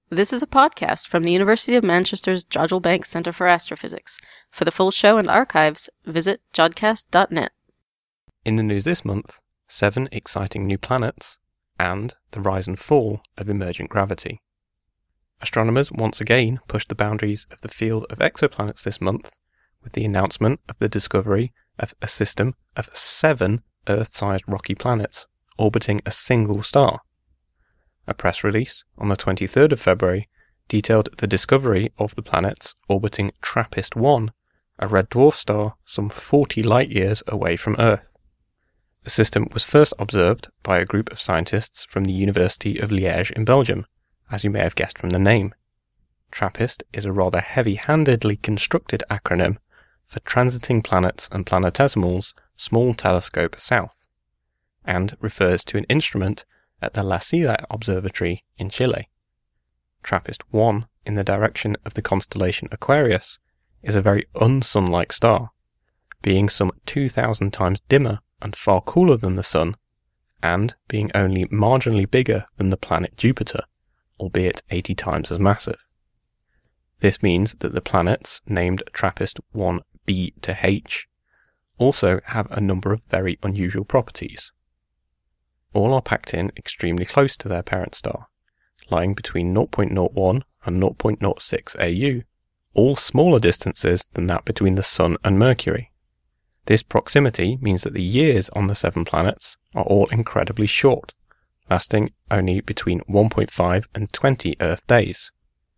This is a podcast from the University of Manchester's Jodrell Bank Centre for Astrophysics. For the full show and archives, visit jodcast.net. In the news this month, 7 exciting new planets, and the rise and fall of emergent gravity. Astronomers once again pushed the boundaries of the field of exoplanets this month with the announcement of the discovery of a system of 7 Earth-sized rocky planets orbiting a single star. A press release on the 23rd of February detailed the discovery of the planets orbiting TRAPPIST-1, a red dwarf star some 40 light-years away from Earth. The system was first observed by a group of scientists from the University of Liège in Belgium, as you may have guessed from the name. TRAPPIST is a rather heavy-handedly constructed acronym for Transiting Planets and Planetesimals Small Telescope South, and refers to an instrument at the La Silla Observatory in Chile. TRAPPIST-1, in the direction of the constellation Aquarius, is a very un-Sun-like star, being some 2,000 times dimmer and far cooler than the Sun, and being only marginally bigger than the planet Jupiter, albeit 80 times as massive. This means that the planets, named TRAPPIST-1b to H, also have a number of very unusual properties. All are packed in extremely close to their parent star, lying between 0.01 and 0.06 AU, all smaller distances than that between the Sun and Mercury. This proximity means that the years on the 7 planets are all incredibly short, lasting only between 1.5 and 20 Earth days.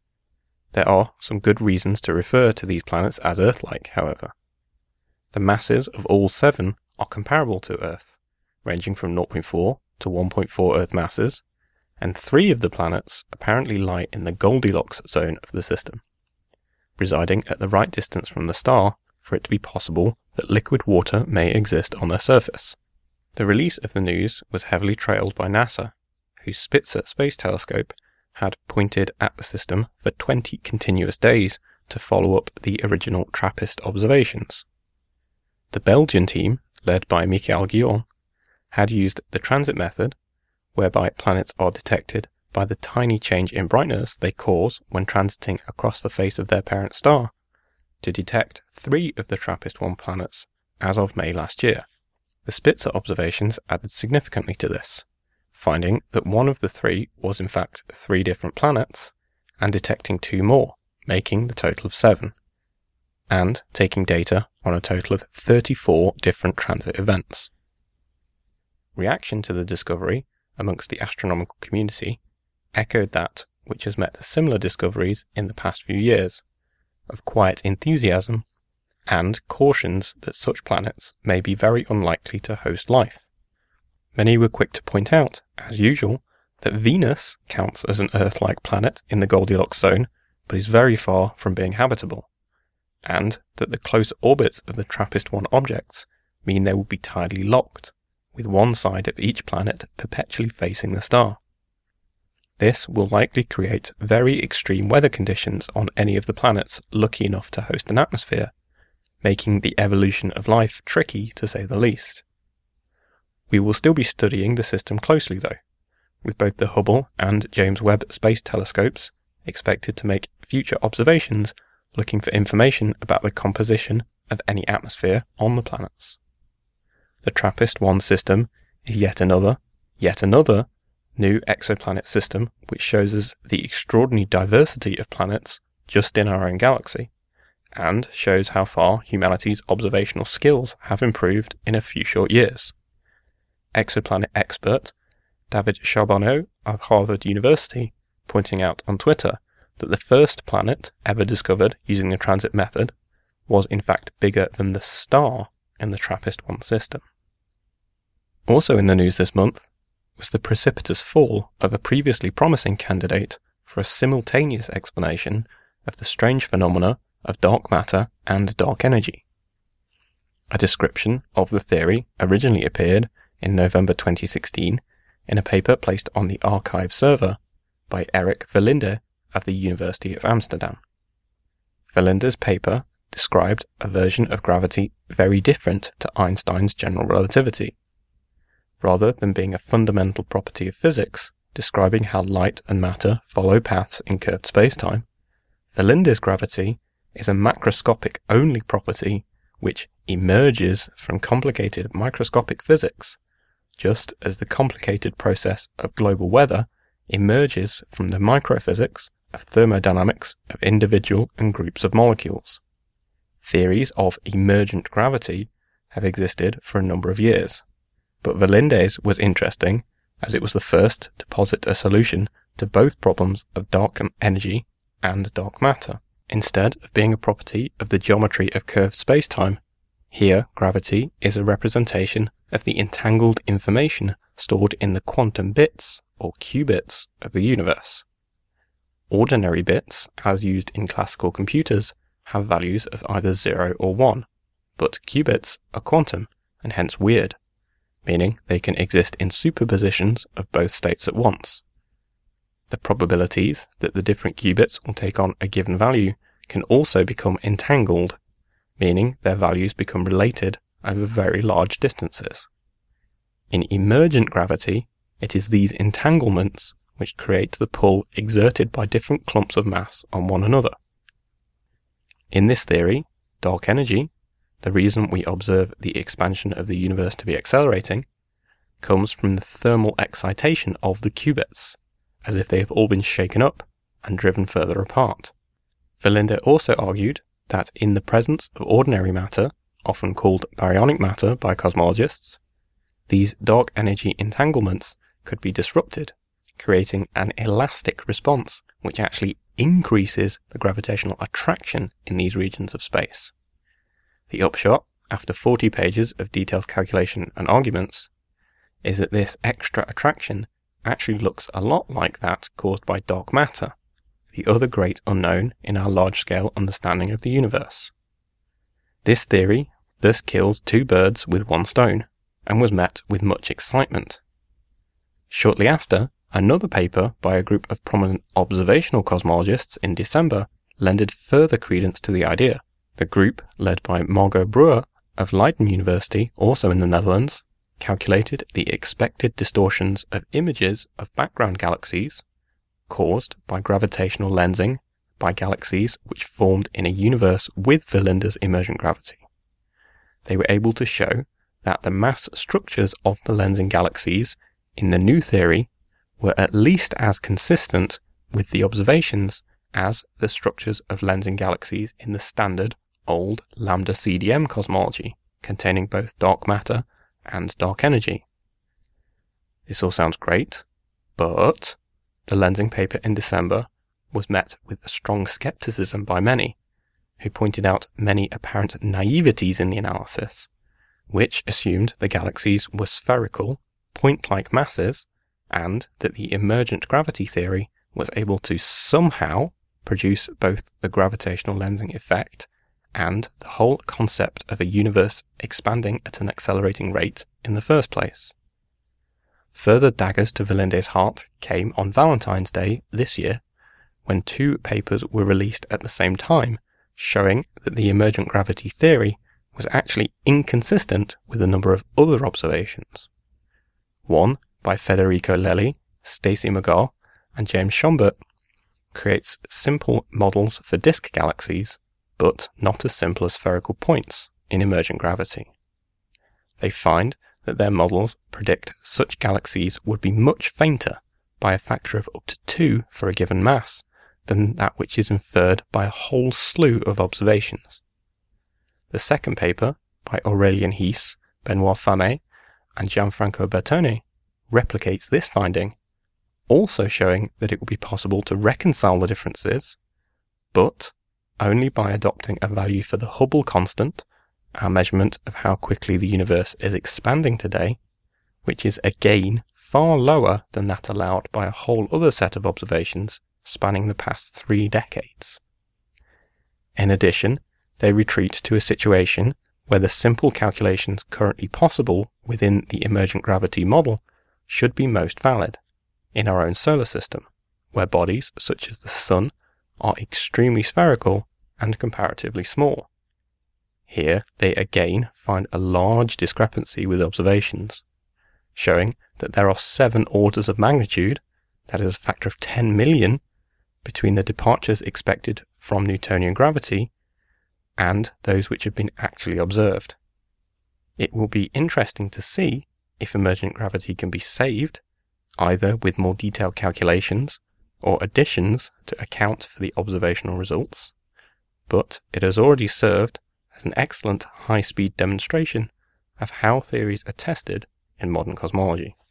There are some good reasons to refer to these planets as Earth-like, however. The masses of all 7 are comparable to Earth, ranging from 0.4 to 1.4 Earth masses, and 3 of the planets apparently lie in the Goldilocks zone of the system, residing at the right distance from the star for it to be possible that liquid water may exist on their surface. The release of the news was heavily trailed by NASA, whose Spitzer space telescope had pointed at the system for 20 continuous days to follow up the original TRAPPIST observations. The Belgian team, led by Michael Guillon, had used the transit method, whereby planets are detected by the tiny change in brightness they cause when transiting across the face of their parent star, to detect 3 of the TRAPPIST-1 planets as of May last year. The Spitzer observations added significantly to this, finding that one of the 3 was in fact 3 different planets, and detecting 2 more, making the total of 7, and taking data on a total of 34 different transit events. Reaction to the discovery amongst the astronomical community echoed that which has met similar discoveries in the past few years, of quiet enthusiasm and cautions that such planets may be very unlikely to host life. Many were quick to point out, as usual, that Venus counts as an Earth-like planet in the Goldilocks zone, but is very far from being habitable, and that the close orbits of the TRAPPIST-1 objects mean they will be tidally locked, with one side of each planet perpetually facing the star. This will likely create very extreme weather conditions on any of the planets lucky enough to host an atmosphere, making the evolution of life tricky to say the least. We will still be studying the system closely though, with both the Hubble and James Webb Space Telescopes expected to make future observations looking for information about the composition of any atmosphere on the planets. The TRAPPIST-1 system is yet another new exoplanet system which shows us the extraordinary diversity of planets just in our own galaxy, and shows how far humanity's observational skills have improved in a few short years. Exoplanet expert David Charbonneau of Harvard University pointing out on Twitter that the first planet ever discovered using the transit method was in fact bigger than the star in the TRAPPIST-1 system. Also in the news this month was the precipitous fall of a previously promising candidate for a simultaneous explanation of the strange phenomena of dark matter and dark energy. A description of the theory originally appeared in November 2016 in a paper placed on the archive server by Erik Verlinde of the University of Amsterdam. Verlinde's paper described a version of gravity very different to Einstein's general relativity. Rather than being a fundamental property of physics, describing how light and matter follow paths in curved spacetime, Verlinde's gravity is a macroscopic-only property which emerges from complicated microscopic physics, just as the complicated process of global weather emerges from the microphysics of thermodynamics of individual and groups of molecules. Theories of emergent gravity have existed for a number of years, but Verlinde's was interesting as it was the first to posit a solution to both problems of dark energy and dark matter. Instead of being a property of the geometry of curved spacetime, here gravity is a representation of the entangled information stored in the quantum bits, or qubits, of the universe. Ordinary bits, as used in classical computers, have values of either 0 or 1, but qubits are quantum, and hence weird, meaning they can exist in superpositions of both states at once. The probabilities that the different qubits will take on a given value can also become entangled, meaning their values become related over very large distances. In emergent gravity, it is these entanglements which create the pull exerted by different clumps of mass on one another. In this theory, dark energy, the reason we observe the expansion of the universe to be accelerating, comes from the thermal excitation of the qubits, as if they have all been shaken up and driven further apart. Verlinde also argued that in the presence of ordinary matter, often called baryonic matter by cosmologists, these dark energy entanglements could be disrupted, creating an elastic response which actually increases the gravitational attraction in these regions of space. The upshot, after 40 pages of detailed calculation and arguments, is that this extra attraction actually looks a lot like that caused by dark matter, the other great unknown in our large-scale understanding of the universe. This theory thus kills two birds with one stone, and was met with much excitement. Shortly after, another paper by a group of prominent observational cosmologists in December lended further credence to the idea. The group, led by Margot Breuer of Leiden University, also in the Netherlands, calculated the expected distortions of images of background galaxies caused by gravitational lensing by galaxies which formed in a universe with Verlinde's emergent gravity. They were able to show that the mass structures of the lensing galaxies in the new theory were at least as consistent with the observations as the structures of lensing galaxies in the standard old lambda CDM cosmology, containing both dark matter and dark energy. This all sounds great, but the lensing paper in December was met with a strong skepticism by many, who pointed out many apparent naiveties in the analysis, which assumed the galaxies were spherical, point-like masses, and that the emergent gravity theory was able to somehow produce both the gravitational lensing effect and the whole concept of a universe expanding at an accelerating rate in the first place. Further daggers to Verlinde's heart came on Valentine's Day this year, when two papers were released at the same time, showing that the emergent gravity theory was actually inconsistent with a number of other observations. One, by Federico Lelli, Stacy McGaugh, and James Schombert, creates simple models for disk galaxies, but not as simple as spherical points in emergent gravity. They find that their models predict such galaxies would be much fainter by a factor of up to 2 for a given mass than that which is inferred by a whole slew of observations. The second paper, by Aurélien Heiss, Benoît Famé, and Gianfranco Bertone, replicates this finding, also showing that it would be possible to reconcile the differences, but only by adopting a value for the Hubble constant, our measurement of how quickly the universe is expanding today, which is again far lower than that allowed by a whole other set of observations spanning the past 3 decades. In addition, they retreat to a situation where the simple calculations currently possible within the emergent gravity model should be most valid, in our own solar system, where bodies such as the Sun are extremely spherical and comparatively small. Here they again find a large discrepancy with observations, showing that there are 7 orders of magnitude, that is a factor of 10 million, between the departures expected from Newtonian gravity and those which have been actually observed. It will be interesting to see if emergent gravity can be saved, either with more detailed calculations or additions to account for the observational results, but it has already served as an excellent high-speed demonstration of how theories are tested in modern cosmology.